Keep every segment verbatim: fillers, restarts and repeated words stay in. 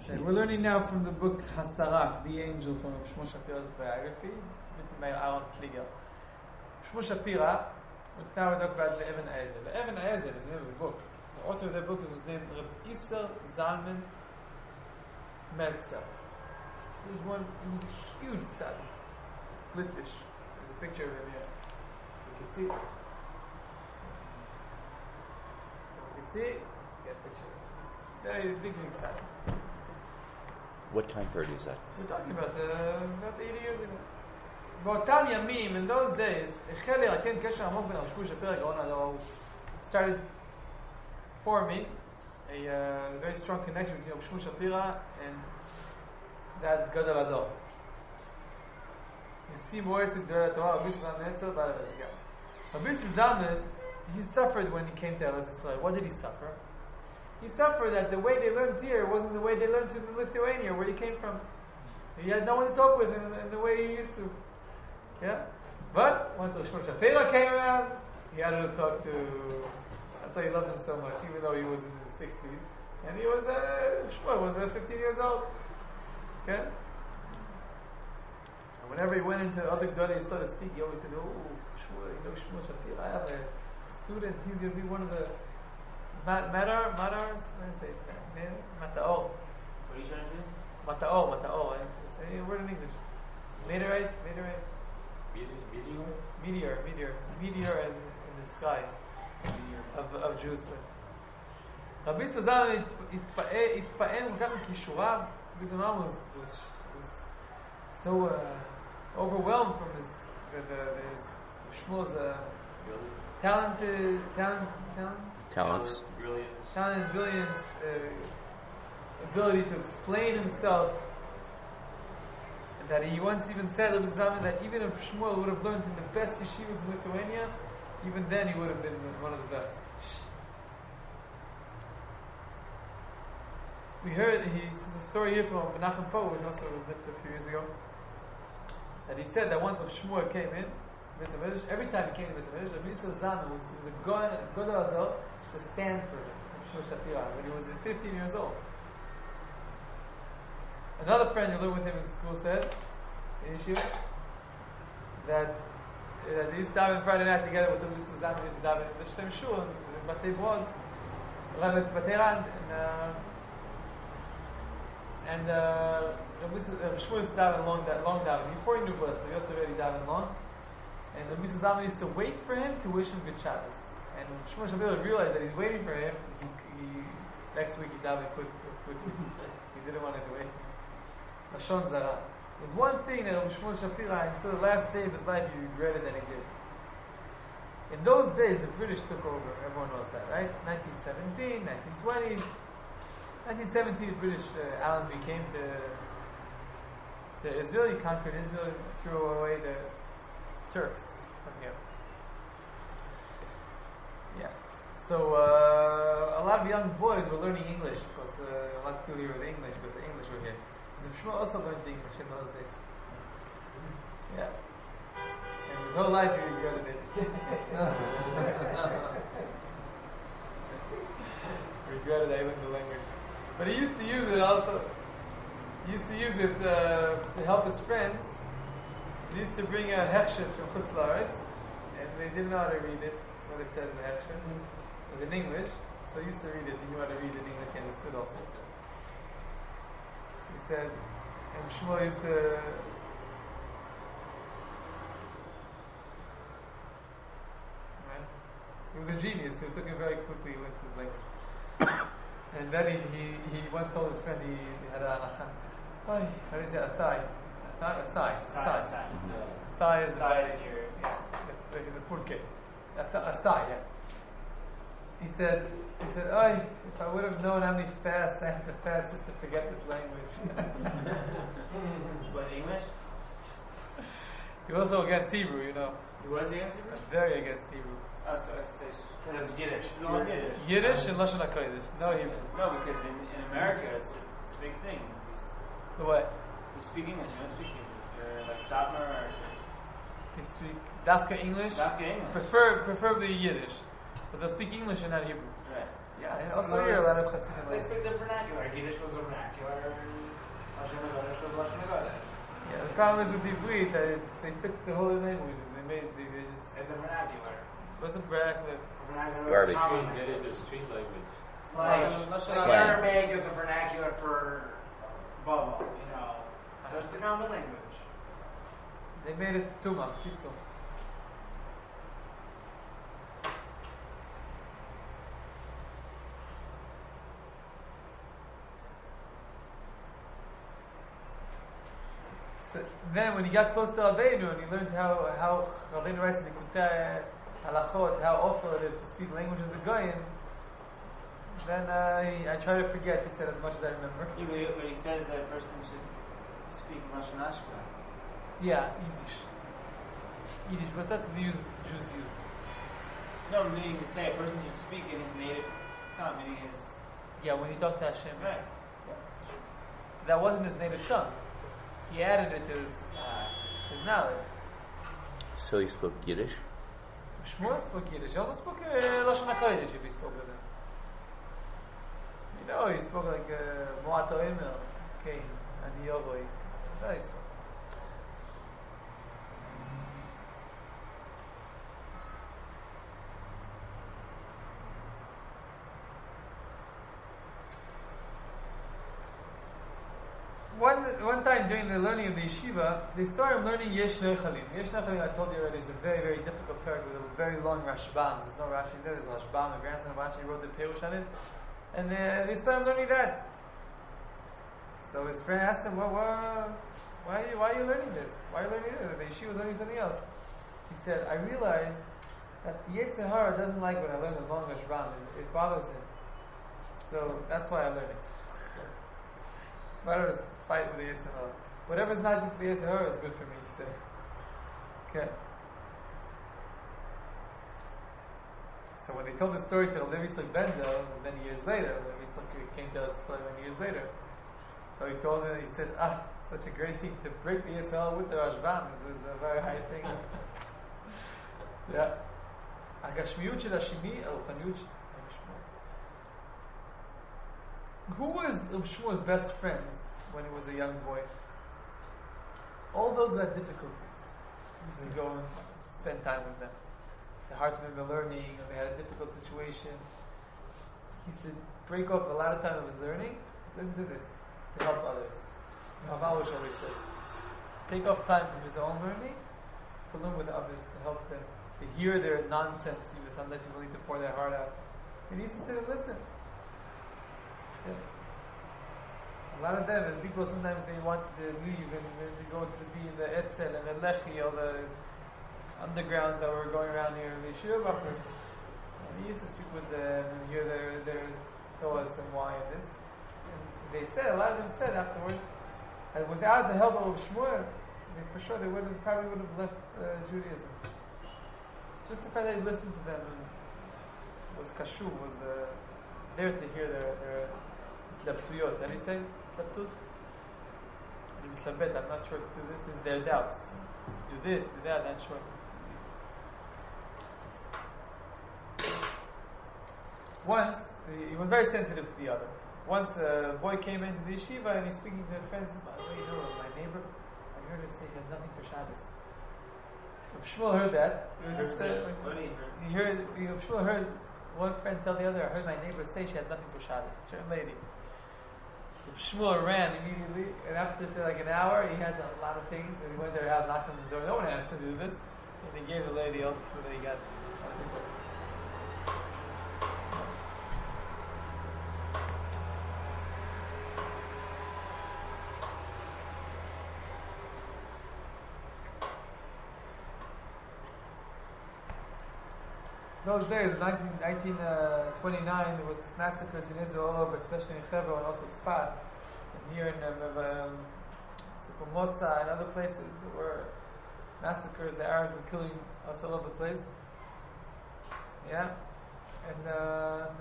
Okay, we're learning now from the book Hasarat, The Angel, from Shmuel Shapira's biography, written by Aaron Kliger. Shmuel Shapira, now we talk about the Even HaEzel. The Even HaEzel is the name of the book. The author of the book was named Reb Isser Zalman Meltzer. He was one, he was a huge tzaddik, Litvish. There's a picture of him here. You can see it. You can see it. Get a picture. Very big, big tzaddik. What time period is that? We're talking about uh, about eighty years ago. באותם ימים, in those days, החל להירקם קשר עמוק בין הרב שמואל שפירא הגאון הדור. Started forming a uh, very strong connection between Rabbi Shmuel Shapira and that Gadol Hador. נשיא מועצת גדולי התורה, רבי סלמן נצר, בעל הבדגה. Rabbi Zalman, he suffered when he came to Eretz Yisrael. What did he suffer? He suffered that the way they learned here wasn't the way they learned in Lithuania, where he came from. He had no one to talk with in, in the way he used to. Yeah? But once Shmuel Shapira came around, he had to talk to. That's why he loved him so much, even though he was in his sixties. And he was, uh, Shmuel was uh, fifteen years old. Okay? And whenever he went into other Gdolei Yisrael to speak, he always said, oh, Shmuel, you know Shmuel Shapira, I have a student, he's going to be one of the Matar, Matars, what did I say? Mataor. What are you trying to say? Mataor, Mataor. It's a word in English. Meteorite, meteorite. Meteor? Meteor, meteor. Meteor in, in the sky of, of Jerusalem. Rabbi Zalman התפעל כל כך מכישוריו. Rabbi Zalman was, was, was so uh, overwhelmed from his, the, the, his Shmuel's uh, talented, talent, talent? Talents. Brilliance. Talent, brilliance, uh, ability to explain himself. And that he once even said, that even if Shmuel would have learned in the best yeshivas in Lithuania, even then he would have been one of the best. We heard, he says a story here from Menachem Poh, which also was lifted a few years ago, that he said that once Shmuel came in, every time he came to Mesa Rabbi Isser Zalman was, was a god, god adult to stand for him, Shmuel Shapira, when he was fifteen years old. Another friend who lived with him in school said, in Yeshiva, that, that they used to daven Friday night together with Rabbi Isser Zalman, used to daven in the same shul, in Batei Brod, Batei Rand, and uh, and uh, Shmuel used to daven long, long daven. Before he knew Blas, but he also already daven long. And Rabbi Isser Zalman used to wait for him to wish him good Shabbos. And Shmuel Shapira realized that he's waiting for him. He, he next week he davened quick, quick, quick. He didn't want to wait. Lashon Zara. There's one thing that Rabbi Shmuel Shapira, until the last day of his life, he regretted that he did. In those days, the British took over. Everyone knows that, right? nineteen seventeen, nineteen twenty. nineteen seventeen, the British uh, Allenby came to to Israel. He conquered Israel, threw away the Turks from here. Yeah. So uh, a lot of young boys were learning English because uh, a lot to do here with English, but the English were here. And Shmuel also learned English in those days. Yeah. And his whole life he regretted it. regretted I learned the language. But he used to use it also. He used to use it uh, to help his friends. He used to bring a hechshes from Chutz La'aretz, and they didn't know how to read it, what it says in the hechshes. It was in English, so he used to read it. He knew how to read it in English, he understood also. He said, and Shmuel used to. Right? He was a genius, so it took him very quickly, he went to the language. And then he, he, he once told his friend he, he had a halacha. How do you say a thigh? A thigh. A thigh. A thigh is the yeah, the, the, the pulke. A, th- a thigh, yeah. He said, he said, oh, if I would have known how many fasts I had to fast just to forget this language. What, English? He was also against Hebrew, you know. He was against Hebrew? Very against Hebrew. Oh, so it's It's Yiddish. It's not Yiddish. Yiddish and Lashon HaKodesh. No Hebrew. No, because in, in America it's a, it's a big thing. The what? You speak English, you don't speak Hebrew. You're like Satmar or... They speak Dafka English. Dafka English. Prefer, preferably Yiddish. But they'll speak English and not Hebrew. Right. Yeah, and also here a lot of Hasidim. They speak the vernacular. Yiddish was a vernacular Yeah, the problem is with the Ivrit that it's, they took the holy language and they made they, they just It's a vernacular. wasn't vernacular. Vernacular Garbage. common Street, language. it is street language. Like, Slang. Aramaic is a vernacular for Bubba, you know. That's the common language. They made it Tuma, Kitzel. So then, when he got close to Rabbeinu and he learned how how Rabbeinu writes in the Kutei Halachot, how awful it is to speak language of the Goyim, then uh, he, I try to forget. He said as much as I remember. Yeah, but he, but he says that a person should speak Lashon Ashkenaz. Yeah, Yiddish. Yiddish, but that's what the use, Jews use. No, meaning to say a person should speak in his native tongue, meaning his. Yeah, when he talked to Hashem. Right. That wasn't his native tongue. He added it to his, Uh, his knowledge. So he spoke Yiddish? Shmuel spoke Yiddish. He also spoke uh, Lashon HaKodesh if he spoke with him. You know, he spoke like Moat Oimel, Cain, and Yovoi. That he spoke. One, one time during the learning of the yeshiva, they saw him learning Yesh Nechalim. Yesh Nechalim, I told you already, is a very, very difficult paragraph with a very long Rashbam. There's no Rashi there, there's Rashbam, the grandson of Rashi wrote the Perush on it. And uh, they saw him learning that. So his friend asked him, well, well, why, are you, why are you learning this? Why are you learning this? The yeshiva was learning something else. He said, I realized that the Yetzer Hara doesn't like when I learn the long Rashbam. It, it bothers him. So that's why I learn it. So I don't fight with the Yetzer Hara. Whatever's not good for the Yetzer Hara is good for me, he said. Okay. So when they told the story to Levi Yitzchak Bendel many years later, Levi Yitzchak came to us many years later. So he told him, he said, ah, such a great thing to break the Yetzer Hara with the Rashbam is, is a very high thing. Yeah. הגשמיות של השני, הרוחניות של Shmuel. Who was Shmuel's best friends when he was a young boy? All those who had difficulties. He used to go and spend time with them. The hard time in learning, or they had a difficult situation. He used to break off a lot of time of his learning. Listen to this, to help others. Rav Arush always said, take off time from his own learning to learn with others, to help them, to hear their nonsense, even sometimes people need to pour their heart out. And he used to sit and listen. Yeah. A lot of them, and people sometimes they want to leave and, and they go to the be in the Etzel and the Lechi, all the undergrounds that were going around here in the Yeshiva Bachar. And he used to speak with them and hear their their thoughts and why and this. And they said, a lot of them said afterwards, that without the help of Shmuel, they, for sure they would have probably would have left uh, Judaism. Just the fact that he listened to them and was kashu, was uh, there to hear their their tlaptuyot. How do you say tlaptut? I'm not sure to do this. Is their doubts. Do this, do that. Not sure. Once he was very sensitive to the other. Once a boy came into the yeshiva and he's speaking to friends. By the way, you know, my neighbor, I heard her say she has nothing for Shabbos. If Shmuel heard that, it was, uh, what did he hear? he heard. If Shmuel heard one friend tell the other, I heard my neighbor say she has nothing for Shabbos. A certain lady. So Shmuel ran immediately, and after like an hour, he had a lot of things, and he went to her house, knocked on the door. No one asked him to do this, and he gave the lady all the food that he got. Those days, nineteen, nineteen twenty-nine, there was massacres in Israel all over, especially in Hebron and also Tzfat. And here in um, um, Motza and other places, there were massacres. The Arabs were killing us all over the place. Yeah, and um,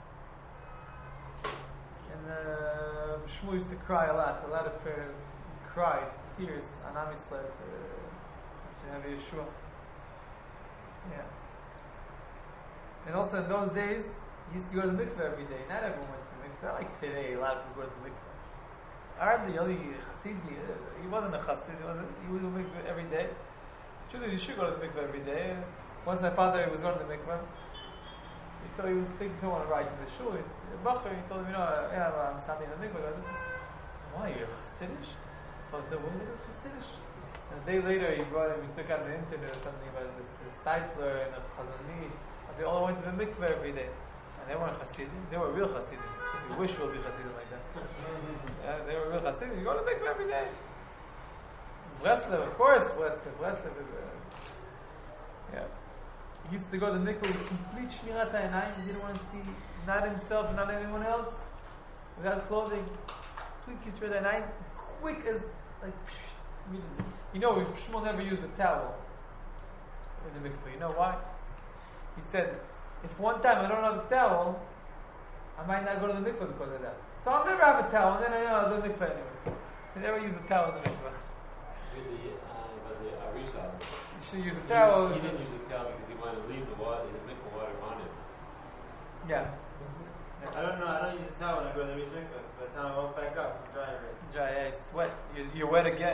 and uh, Shmuel used to cry a lot, a lot of prayers. He cried, tears on Am Yisrael to have Yeshua. Yeah. And also in those days, he used to go to the mikveh every day. Not everyone went to the mikveh. Like today, a lot of people go to the mikveh. hardly only Hasidim. He wasn't a Chassid. He wasn't. He would go to the mikveh every day. Truly, you should go to the mikveh every day. Once my father was going to the mikveh, he told he was thinking he want to ride to the shul. He, Bacher, he told him, you know, yeah, I'm standing in the mikveh. Why, you're Chassidish? I thought, what is this Chassidish? And a day later, he brought him, he took out the internet or something about this, this Steipler and the Chazani. And they all went to the mikveh every day. And they weren't Hasidim, they were real Hasidim. We wish we would be Hasidim like that. Yeah, they were real Hasidim. You go to the mikveh every day. Breslev, of course, Breslev. Breslev is, uh, yeah. He used to go to the mikveh with complete shmirat ha'inayim. He didn't want to see not himself, not anyone else, without clothing. Complete shmirat ha'inayim, quick as, like, immediately. You know, Shmuel never used a towel in the mikveh. You know why? He said, if one time I don't have a towel, I might not go to the mikveh because of that. So I'll never have a towel, and then I know I'll go to the mikveh anyways. He never used a towel in the mikveh. The, uh, but the Arizal, You should use a towel. He, he didn't use the towel because he wanted to leave the water, the mikveh water on him. Yeah. I don't know. I don't use a towel when I go to the mikveh. By the time I walk back up, I'm dry already. Dry, yeah, you sweat. You're, you're wet again.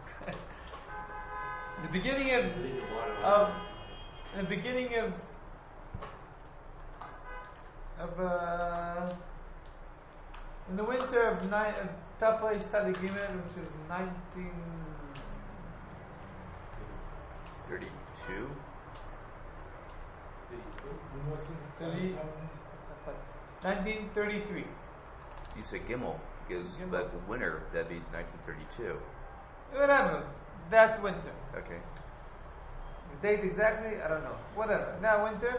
the beginning of, Leave the water of on him. the beginning of of uh, in the winter of nine of Tafresh Tzadik Gimel, which is nineteen thirty-two. thirty, nineteen thirty-three. You said Gimel because Gimel. that winter that'd be nineteen thirty-two. Whatever. That winter. Okay. The date exactly, I don't know. Whatever. That winter.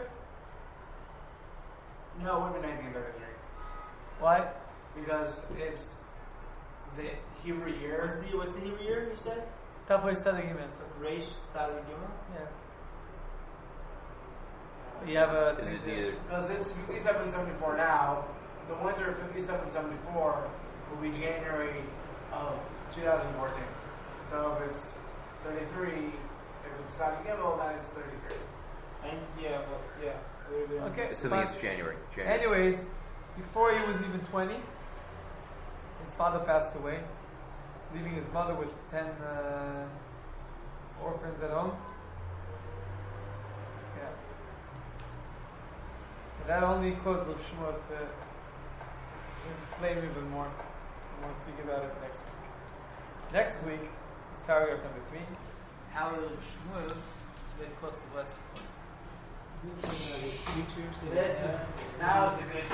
No, it would be nineteen thirty-three. Why? Because it's the Hebrew year. What's the what's the Hebrew year you said? Tafresh Tzadik Gimel. Reish Tzadik Gimel. Yeah. You have a. Is it either Because it's fifty-seven seventy-four now. The winter of fifty-seven seventy-four will be January of two thousand fourteen. So if it's thirty-three, if it's Tzadik Gimel, then it's thirty-three. And yeah, well, yeah. It would've been- Okay. assuming fine. it's January? January. Anyways, before he was even twenty, his father passed away, leaving his mother with ten uh, orphans at home. Yeah. And that only caused Rav Shmuel to inflame even more. And we'll speak about it next week. Next week is paragraph number three. How did Rav Shmuel get close to West? This, now is the good